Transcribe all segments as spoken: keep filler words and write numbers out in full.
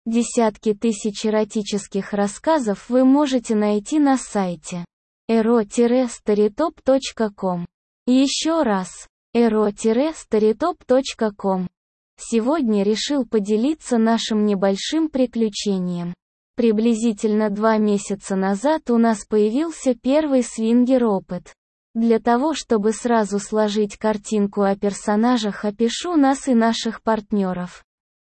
Десятки тысяч эротических рассказов вы можете найти на сайте эро старитоп точка ком. Еще раз, эро старитоп точка ком. Сегодня решил поделиться нашим небольшим приключением. Приблизительно два месяца назад у нас появился первый свингер-опыт. Для того, чтобы сразу сложить картинку о персонажах, опишу нас и наших партнеров.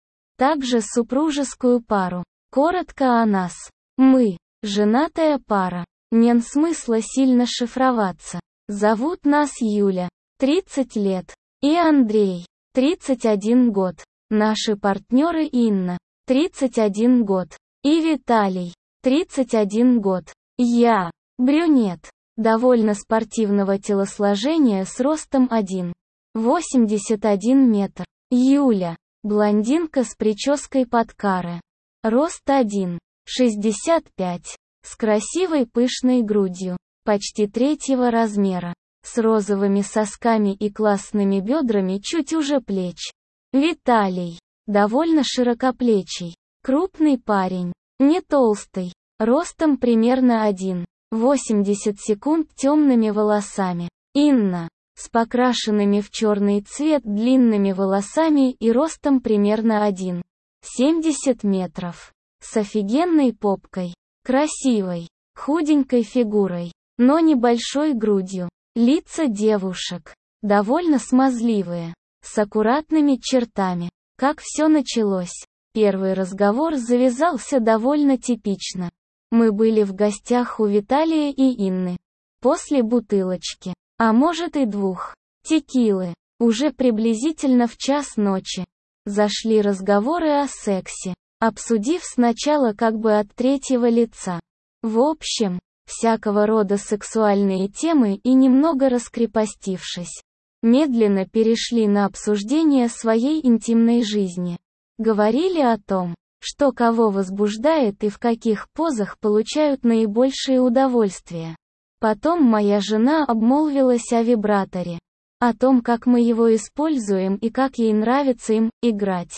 Также супружескую пару. Коротко о нас. Мы – женатая пара. Нет смысла сильно шифроваться. Зовут нас Юля, тридцать лет, и Андрей, тридцать один год. Наши партнеры Инна, тридцать один год, и Виталий, тридцать один год. Я – брюнет, довольно спортивного телосложения с ростом один метр восемьдесят один метр. Юля – блондинка с прической под каре. Рост один метр шестьдесят пять. С красивой пышной грудью, почти третьего размера. С розовыми сосками и классными бедрами чуть уже плеч. Виталий. Довольно широкоплечий. Крупный парень. Не толстый. Ростом примерно один метр восемьдесят секунд темными волосами. Инна. С покрашенными в черный цвет длинными волосами и ростом примерно один метр семьдесят метров. С офигенной попкой. Красивой, худенькой фигурой, но небольшой грудью. Лица девушек. Довольно смазливые. С аккуратными чертами. Как все началось? Первый разговор завязался довольно типично. Мы были в гостях у Виталия и Инны. После бутылочки, а может и двух, текилы, уже приблизительно в час ночи, зашли разговоры о сексе, обсудив сначала как бы от третьего лица. В общем, всякого рода сексуальные темы и немного раскрепостившись, медленно перешли на обсуждение своей интимной жизни. Говорили о том, что кого возбуждает и в каких позах получают наибольшее удовольствие. Потом моя жена обмолвилась о вибраторе, о том, как мы его используем и как ей нравится им играть.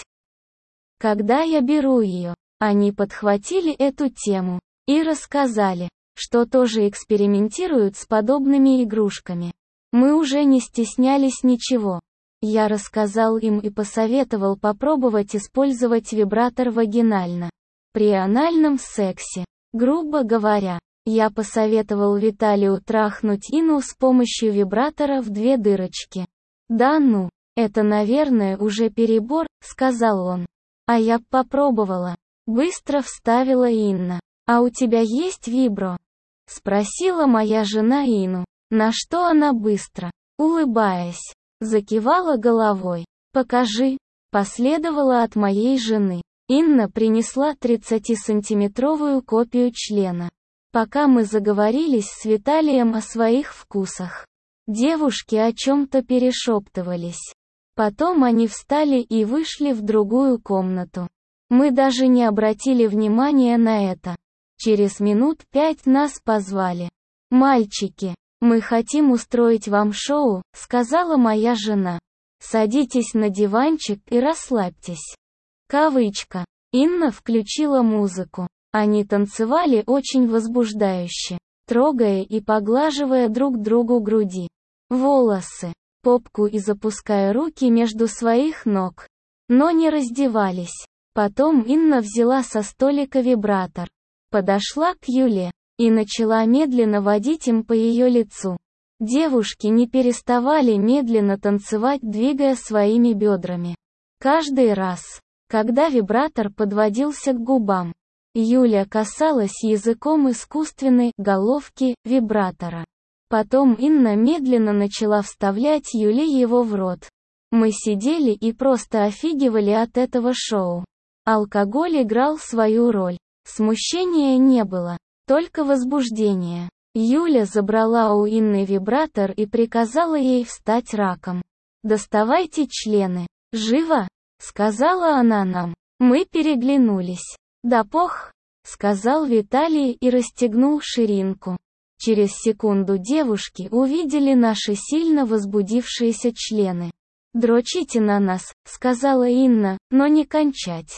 Когда я беру ее, они подхватили эту тему и рассказали, что тоже экспериментируют с подобными игрушками. Мы уже не стеснялись ничего. Я рассказал им и посоветовал попробовать использовать вибратор вагинально. При анальном сексе, грубо говоря, я посоветовал Виталию трахнуть Инну с помощью вибратора в две дырочки. «Да ну, это, наверное, уже перебор», — сказал он. «А я попробовала». Быстро вставила Инна. «А у тебя есть вибро?» — спросила моя жена Инну, на что она быстро, улыбаясь, закивала головой. «Покажи», — последовала от моей жены. Инна принесла тридцатисантиметровую копию члена. Пока мы заговорились с Виталием о своих вкусах, девушки о чем-то перешептывались. Потом они встали и вышли в другую комнату. Мы даже не обратили внимания на это. Через минут пять нас позвали. «Мальчики, мы хотим устроить вам шоу», — сказала моя жена. «Садитесь на диванчик и расслабьтесь». Кавычка. Инна включила музыку. Они танцевали очень возбуждающе, трогая и поглаживая друг другу груди, волосы, попку и запуская руки между своих ног. Но не раздевались. Потом Инна взяла со столика вибратор, подошла к Юле и начала медленно водить им по ее лицу. Девушки не переставали медленно танцевать, двигая своими бедрами. Каждый раз, когда вибратор подводился к губам, Юля касалась языком искусственной головки вибратора. Потом Инна медленно начала вставлять Юле его в рот. Мы сидели и просто офигевали от этого шоу. Алкоголь играл свою роль. Смущения не было, только возбуждение. Юля забрала у Инны вибратор и приказала ей встать раком. «Доставайте члены. Живо!» — сказала она нам. Мы переглянулись. «Да пох!» — сказал Виталий и расстегнул ширинку. Через секунду девушки увидели наши сильно возбудившиеся члены. «Дрочите на нас», — сказала Инна, — «но не кончать».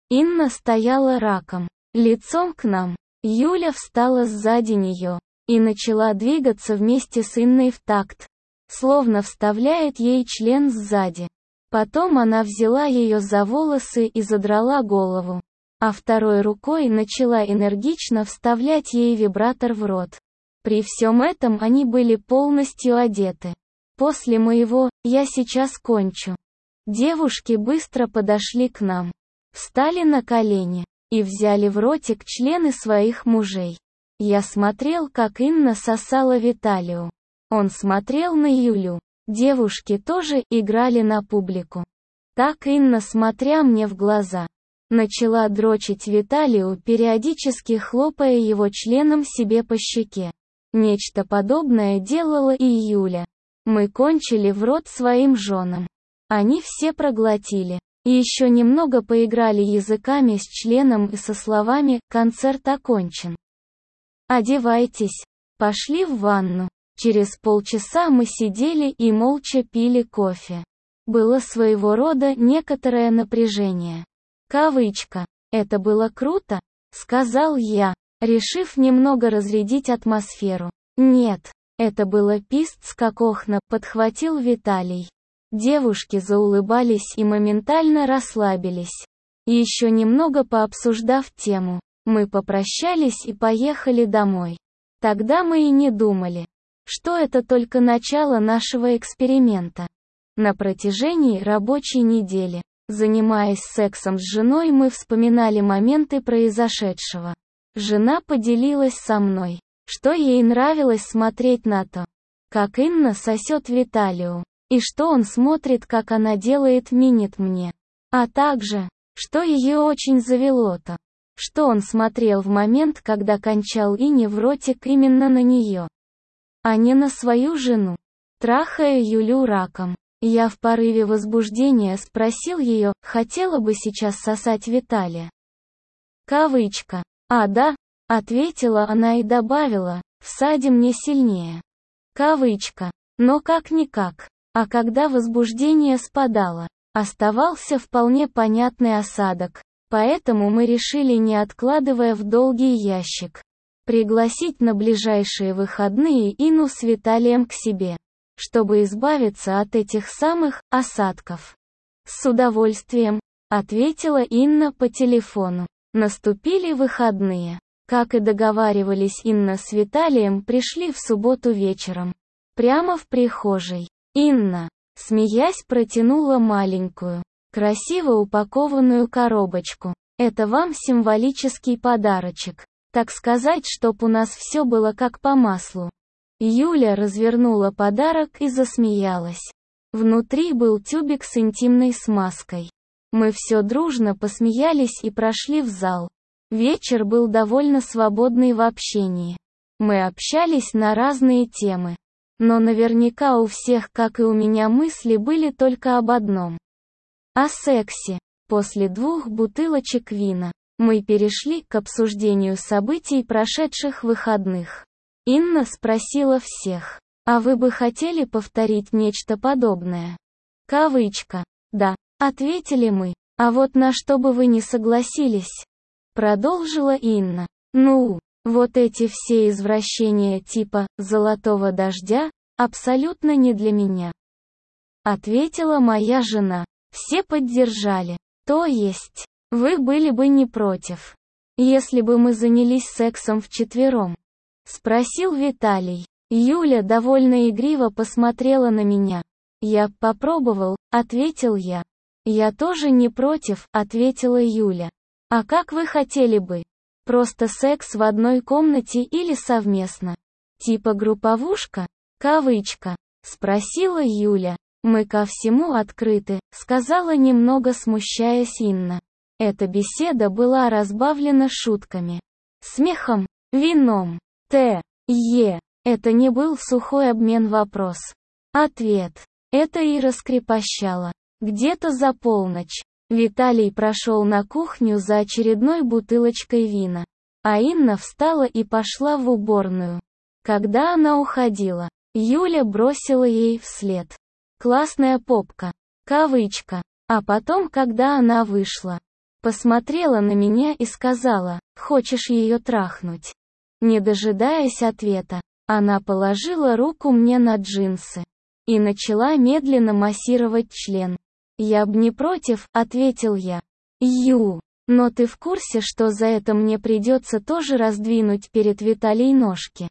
Инна стояла раком, лицом к нам. Юля встала сзади нее и начала двигаться вместе с Инной в такт, словно вставляет ей член сзади. Потом она взяла ее за волосы и задрала голову, а второй рукой начала энергично вставлять ей вибратор в рот. При всем этом они были полностью одеты. После моего «я сейчас кончу» девушки быстро подошли к нам, встали на колени и взяли в ротик члены своих мужей. Я смотрел, как Инна сосала Виталию. Он смотрел на Юлю. Девушки тоже играли на публику. Так Инна, смотря мне в глаза, начала дрочить Виталию, периодически хлопая его членом себе по щеке. Нечто подобное делала и Юля. Мы кончили в рот своим женам. Они все проглотили. И еще немного поиграли языками с членом и со словами «концерт окончен». «Одевайтесь». Пошли в ванну. Через полчаса мы сидели и молча пили кофе. Было своего рода некоторое напряжение. Кавычка. «Это было круто», — сказал я, решив немного разрядить атмосферу. «Нет, это было пиздец как охно», — подхватил Виталий. Девушки заулыбались и моментально расслабились. Еще немного пообсуждав тему, мы попрощались и поехали домой. Тогда мы и не думали, что это только начало нашего эксперимента. На протяжении рабочей недели, занимаясь сексом с женой, мы вспоминали моменты произошедшего. Жена поделилась со мной, что ей нравилось смотреть на то, как Инна сосет Виталию, и что он смотрит, как она делает минет мне. А также, что ее очень завело то, что он смотрел в момент, когда кончал Ине в ротик именно на нее, а не на свою жену. Трахая Юлю раком, я в порыве возбуждения спросил ее, хотела бы сейчас сосать Виталия. Кавычка. «А да», — ответила она и добавила, «всади мне сильнее». Кавычка. Но как-никак. А когда возбуждение спадало, оставался вполне понятный осадок. Поэтому мы решили, не откладывая в долгий ящик, пригласить на ближайшие выходные Инну с Виталием к себе, чтобы избавиться от этих самых осадков. «С удовольствием», — ответила Инна по телефону. Наступили выходные. Как и договаривались, Инна с Виталием пришли в субботу вечером. Прямо в прихожей. Инна, смеясь, протянула маленькую, красиво упакованную коробочку. «Это вам символический подарочек. Так сказать, чтоб у нас все было как по маслу». Юля развернула подарок и засмеялась. Внутри был тюбик с интимной смазкой. Мы все дружно посмеялись и прошли в зал. Вечер был довольно свободный в общении. Мы общались на разные темы. Но наверняка у всех, как и у меня, мысли были только об одном. О сексе. После двух бутылочек вина, мы перешли к обсуждению событий прошедших выходных. Инна спросила всех, «А вы бы хотели повторить нечто подобное?» Кавычка. «Да», — ответили мы. «А вот на что бы вы не согласились?» Продолжила Инна. «Ну, вот эти все извращения типа «золотого дождя» абсолютно не для меня», — ответила моя жена. Все поддержали. То есть, вы были бы не против, если бы мы занялись сексом вчетвером? Спросил Виталий. Юля довольно игриво посмотрела на меня. Я попробовал, ответил я. Я тоже не против, ответила Юля. А как вы хотели бы? Просто секс в одной комнате или совместно? Типа групповушка? Кавычка. Спросила Юля. Мы ко всему открыты, сказала немного смущаясь Инна. Эта беседа была разбавлена шутками, смехом, вином. Т. Е. Это не был сухой обмен вопрос. Ответ. Это и раскрепощало. Где-то за полночь. Виталий прошел на кухню за очередной бутылочкой вина. А Инна встала и пошла в уборную. Когда она уходила, Юля бросила ей вслед: «Классная попка». Кавычка. А потом, когда она вышла, Посмотрела на меня и сказала: «Хочешь ее трахнуть?» Не дожидаясь ответа, она положила руку мне на джинсы и начала медленно массировать член. «Я б не против», — ответил я. «Ю, но ты в курсе, что за это мне придется тоже раздвинуть перед Виталией ножки?»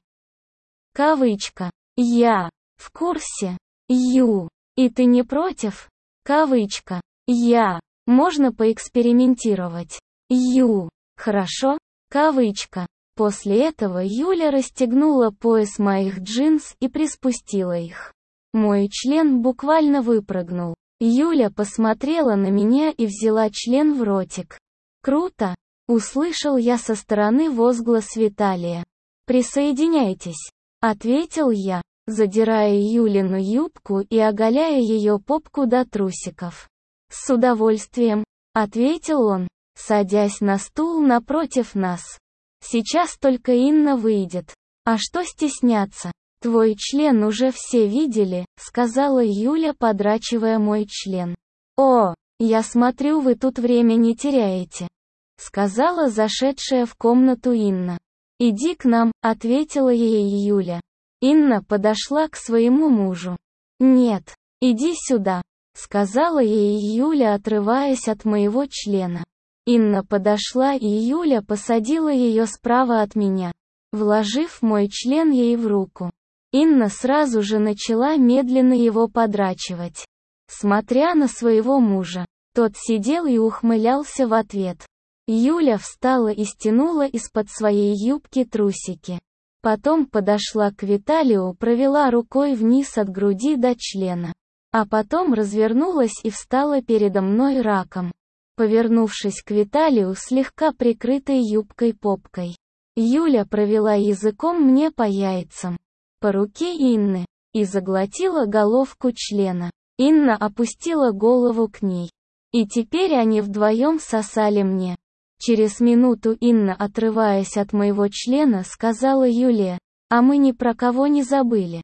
Кавычка. «Я в курсе. Ю, и ты не против?» Кавычка. «Я. Можно поэкспериментировать?» Ю. «Хорошо?» Кавычка. После этого Юля расстегнула пояс моих джинс и приспустила их. Мой член буквально выпрыгнул. Юля посмотрела на меня и взяла член в ротик. «Круто!» — услышал я со стороны возглас Виталия. «Присоединяйтесь!» — ответил я, задирая Юлину юбку и оголяя ее попку до трусиков. «С удовольствием!» — ответил он, садясь на стул напротив нас. «Сейчас только Инна выйдет. А что стесняться? Твой член уже все видели», — сказала Юля, подрачивая мой член. «О, я смотрю, вы тут время не теряете», — сказала зашедшая в комнату Инна. «Иди к нам», — ответила ей Юля. Инна подошла к своему мужу. «Нет, иди сюда», — сказала ей Юля, отрываясь от моего члена. Инна подошла, и Юля посадила ее справа от меня, вложив мой член ей в руку. Инна сразу же начала медленно его подрачивать, смотря на своего мужа. Тот сидел и ухмылялся в ответ. Юля встала и стянула из-под своей юбки трусики. Потом подошла к Виталию, провела рукой вниз от груди до члена. А потом развернулась и встала передо мной раком, повернувшись к Виталию слегка прикрытой юбкой попкой. Юля провела языком мне по яйцам, по руке Инны, и заглотила головку члена. Инна опустила голову к ней. И теперь они вдвоем сосали мне. Через минуту Инна, отрываясь от моего члена, сказала Юле: «А мы ни про кого не забыли».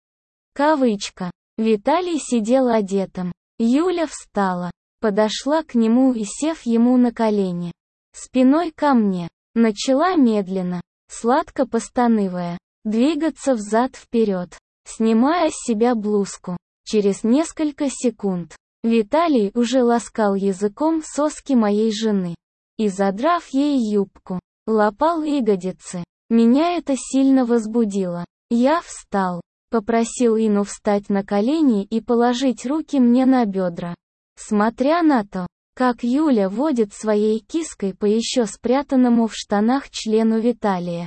Кавычка. Виталий сидел одетым. Юля встала, подошла к нему и, сев ему на колени, спиной ко мне, начала медленно, сладко постанывая, двигаться взад-вперед, снимая с себя блузку. Через несколько секунд Виталий уже ласкал языком соски моей жены и, задрав ей юбку, лапал ягодицы. Меня это сильно возбудило. Я встал, попросил Инну встать на колени и положить руки мне на бедра. Смотря на то, как Юля водит своей киской по еще спрятанному в штанах члену Виталия,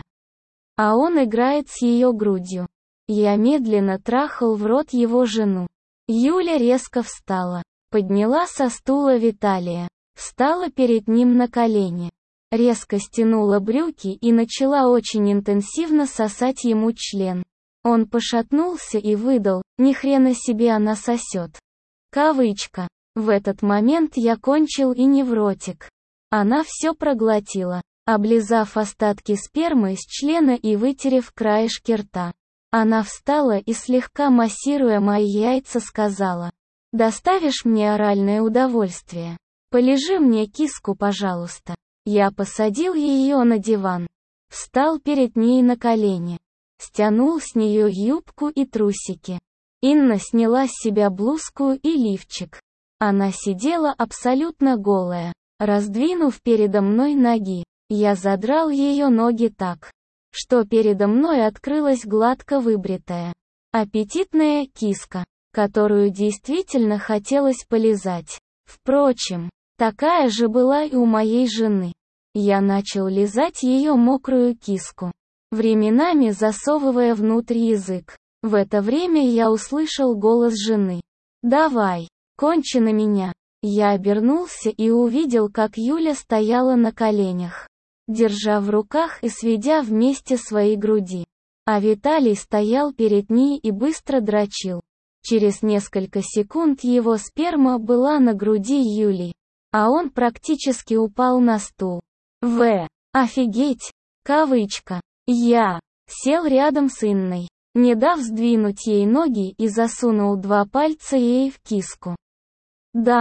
а он играет с ее грудью, я медленно трахал в рот его жену. Юля резко встала, подняла со стула Виталия, встала перед ним на колени, резко стянула брюки и начала очень интенсивно сосать ему член. Он пошатнулся и выдал: «Ни хрена себе она сосет». Кавычка. В этот момент я кончил и не в ротик. Она все проглотила, облизав остатки спермы с члена и вытерев краешки рта. Она встала и, слегка массируя мои яйца, сказала: «Доставишь мне оральное удовольствие? Полежи мне киску, пожалуйста». Я посадил ее на диван, встал перед ней на колени, стянул с нее юбку и трусики. Инна сняла с себя блузку и лифчик. Она сидела абсолютно голая, раздвинув передо мной ноги. Я задрал ее ноги так, что передо мной открылась гладко выбритая, аппетитная киска, которую действительно хотелось полизать. Впрочем, такая же была и у моей жены. Я начал лизать ее мокрую киску, временами засовывая внутрь язык. В это время я услышал голос жены: «Давай, кончи на меня». Я обернулся и увидел, как Юля стояла на коленях, держа в руках и сведя вместе свои груди. А Виталий стоял перед ней и быстро дрочил. Через несколько секунд его сперма была на груди Юли, а он практически упал на стул. В. Офигеть! Кавычка. Я сел рядом с Инной, не дав сдвинуть ей ноги, и засунул два пальца ей в киску. «Да», —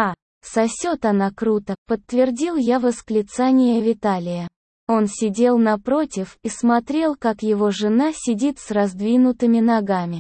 Сосет она круто, подтвердил я восклицание Виталия. Он сидел напротив и смотрел, как его жена сидит с раздвинутыми ногами.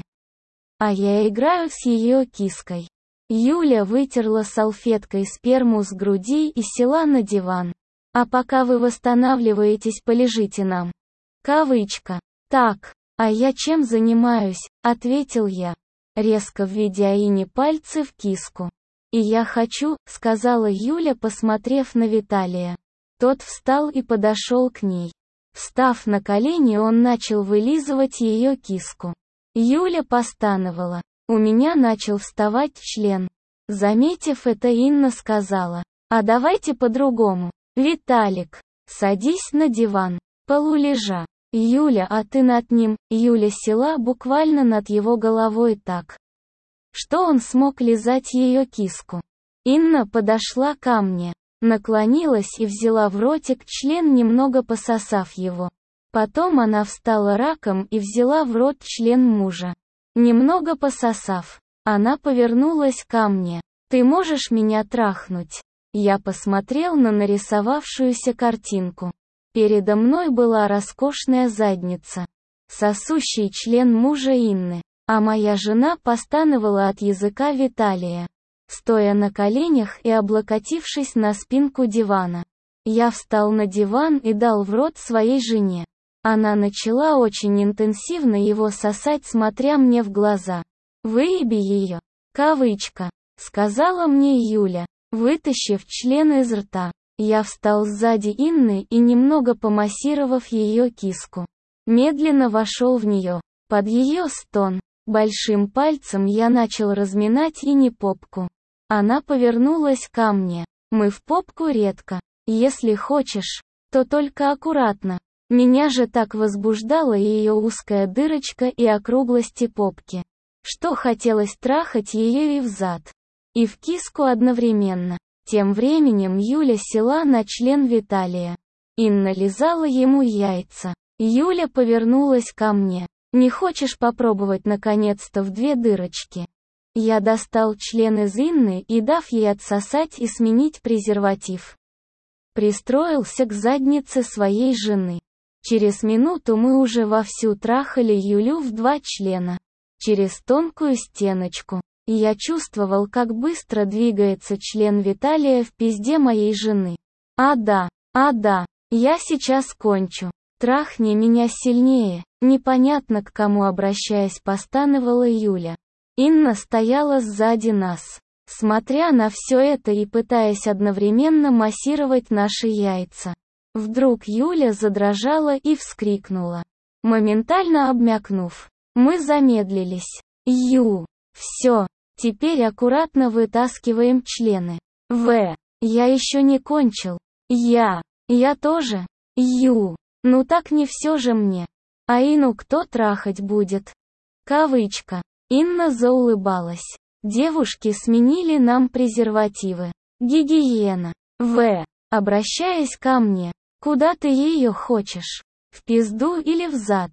А я играю с ее киской. Юля вытерла салфеткой сперму с груди и села на диван. А пока вы восстанавливаетесь, полежите нам. Кавычка. Так, а я чем занимаюсь, ответил я, резко введя Ине пальцы в киску. И я хочу, сказала Юля, посмотрев на Виталия. Тот встал и подошел к ней. Встав на колени, он начал вылизывать ее киску. Юля постановала. У меня начал вставать член. Заметив это, Инна сказала: «А давайте по-другому. Виталик, садись на диван, полулежа. Юля, а ты над ним». Юля села буквально над его головой так, что он смог лизать ее киску. Инна подошла ко мне, наклонилась и взяла в ротик член, немного пососав его. Потом она встала раком и взяла в рот член мужа. Немного пососав, она повернулась ко мне. «Ты можешь меня трахнуть?» Я посмотрел на нарисовавшуюся картинку. Передо мной была роскошная задница, сосущий член мужа Инны, а моя жена постановала от языка Виталия, стоя на коленях и облокотившись на спинку дивана. Я встал на диван и дал в рот своей жене. Она начала очень интенсивно его сосать, смотря мне в глаза. «Выеби ее!» Кавычка. Сказала мне Юля, вытащив член из рта. Я встал сзади Инны и, немного помассировав ее киску, медленно вошел в нее. Под ее стон, большим пальцем я начал разминать Ине попку. Она повернулась ко мне. Мы в попку редко. Если хочешь, то только аккуратно. Меня же так возбуждала ее узкая дырочка и округлости попки, что хотелось трахать ее и взад, и в киску одновременно. Тем временем Юля села на член Виталия. Инна лизала ему яйца. Юля повернулась ко мне. «Не хочешь попробовать наконец-то в две дырочки?» Я достал член из Инны и, дав ей отсосать и сменить презерватив, пристроился к заднице своей жены. Через минуту мы уже вовсю трахали Юлю в два члена, через тонкую стеночку. И я чувствовал, как быстро двигается член Виталия в пизде моей жены. «А да, а да, я сейчас кончу. Трахни меня сильнее», непонятно к кому обращаясь, постановала Юля. Инна стояла сзади нас, смотря на все это и пытаясь одновременно массировать наши яйца. Вдруг Юля задрожала и вскрикнула, моментально обмякнув. Мы замедлились. «Ю, все, теперь аккуратно вытаскиваем члены. В, я еще не кончил. Я, я тоже. Ю, ну так не все же мне. А Ину кто трахать будет?» Кавычка. Инна заулыбалась. Девушки сменили нам презервативы. Гигиена. В, обращаясь ко мне. «Куда ты ее хочешь? В пизду или в зад?»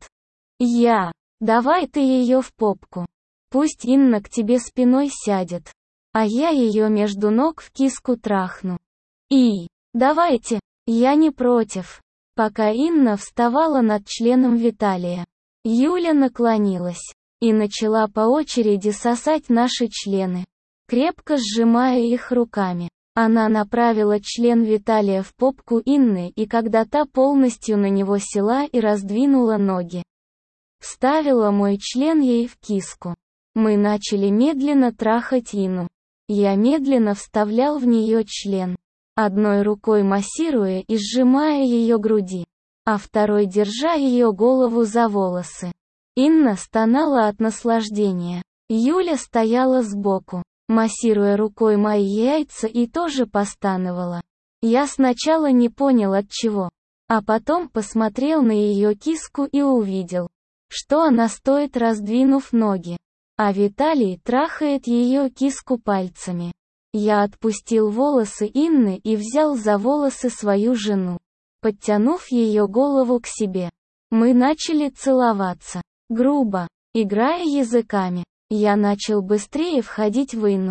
Я, давай ты ее в попку. Пусть Инна к тебе спиной сядет, а я ее между ног в киску трахну. И, давайте, я не против. Пока Инна вставала над членом Виталия, Юля наклонилась и начала по очереди сосать наши члены, крепко сжимая их руками. Она направила член Виталия в попку Инны, и когда та полностью на него села и раздвинула ноги, вставила мой член ей в киску. Мы начали медленно трахать Инну. Я медленно вставлял в нее член, одной рукой массируя и сжимая ее груди, а второй держа ее голову за волосы. Инна стонала от наслаждения. Юля стояла сбоку, массируя рукой мои яйца, и тоже постановала. Я сначала не понял от чего, а потом посмотрел на ее киску и увидел, что она стоит, раздвинув ноги, а Виталий трахает ее киску пальцами. Я отпустил волосы Инны и взял за волосы свою жену, подтянув ее голову к себе. Мы начали целоваться, грубо, играя языками. Я начал быстрее входить в Инну.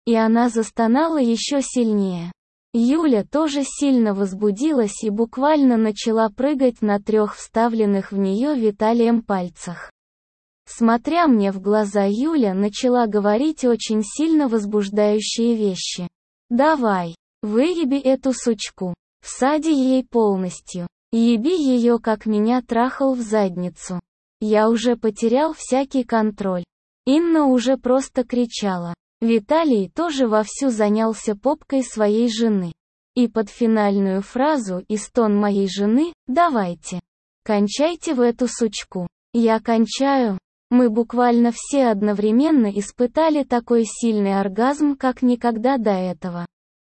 И она застонала еще сильнее. Юля тоже сильно возбудилась и буквально начала прыгать на трех вставленных в нее Виталием пальцах. Смотря мне в глаза, Юля начала говорить очень сильно возбуждающие вещи. «Давай, выеби эту сучку, всади ей полностью, еби ее, как меня трахал в задницу». Я уже потерял всякий контроль. Инна уже просто кричала. Виталий тоже вовсю занялся попкой своей жены. И под финальную фразу и стон моей жены «давайте, кончайте в эту сучку». Я кончаю. Мы буквально все одновременно испытали такой сильный оргазм, как никогда до этого.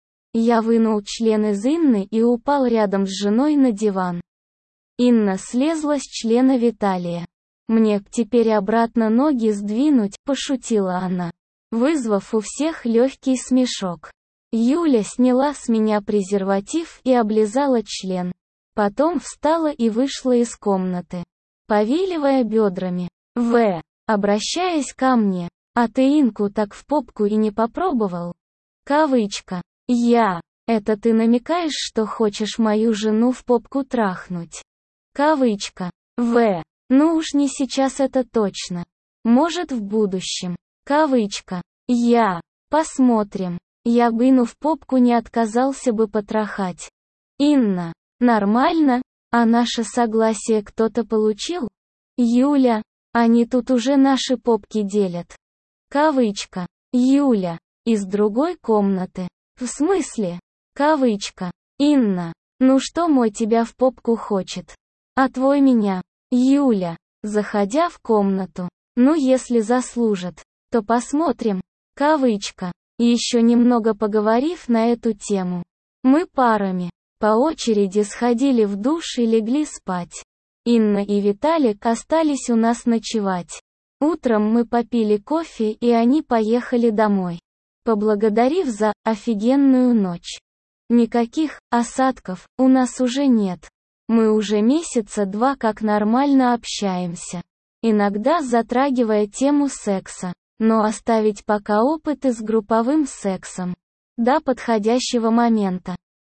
Я вынул член из Инны и упал рядом с женой на диван. Инна слезла с члена Виталия. «Мне теперь обратно ноги сдвинуть», — пошутила она, вызвав у всех легкий смешок. Юля сняла с меня презерватив и облизала член. Потом встала и вышла из комнаты, повиливая бедрами. В. Обращаясь ко мне. «А ты Инку так в попку и не попробовал?» Кавычка. «Я. Это ты намекаешь, что хочешь мою жену в попку трахнуть?» Кавычка. В. Ну уж не сейчас, это точно. Может, в будущем. Кавычка. Я. Посмотрим. Я бы Инну в попку не отказался бы потрахать. Инна. Нормально? А наше согласие кто-то получил? Юля. Они тут уже наши попки делят. Кавычка. Юля. Из другой комнаты. В смысле? Кавычка. Инна. Ну что мой тебя в попку хочет? А твой меня? Юля, заходя в комнату. Ну если заслужит, то посмотрим. Кавычка. Еще немного поговорив на эту тему, мы парами, по очереди сходили в душ и легли спать. Инна и Виталик остались у нас ночевать. Утром мы попили кофе и они поехали домой, поблагодарив за офигенную ночь. Никаких осадков у нас уже нет. Мы уже месяца два как нормально общаемся. Иногда затрагивая тему секса, но оставить пока опыты с групповым сексом до подходящего момента.